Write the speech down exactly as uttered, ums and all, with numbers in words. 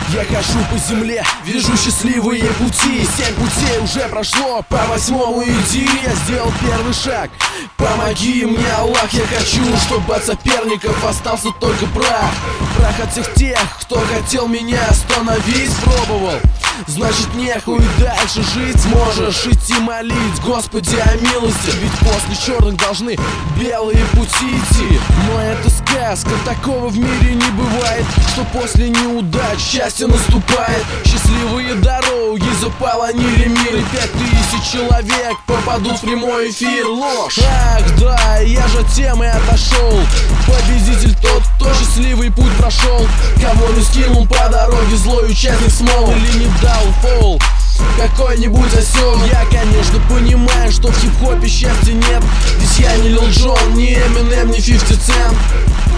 Я хожу по земле, вижу счастливые пути. Семь путей уже прошло, по восьмому иди. Я сделал первый шаг, помоги мне, Аллах. Я хочу, чтобы от соперников остался только прах. Прах от всех тех, кто хотел меня остановить. Пробовал, значит нехуй дальше жить. Можешь идти молить, Господи, о милости. Ведь после черных должны белые пути идти. Но это сказка, такого в мире не бывает, что после неудач счастье наступает. Счастливые дороги заполонили мир, и пять тысяч человек попадут в прямой эфир. Ложь! Ах да, я же от темы отошел. Победитель тот, кто счастливый путь прошел. Кого не скинул по дороге злой участник смол. Или не дал фол какой-нибудь осел. Я, конечно, понимаю, что в хип-хопе счастья нет, ведь я не Лил Джон, не Эминем, не фифти Цент.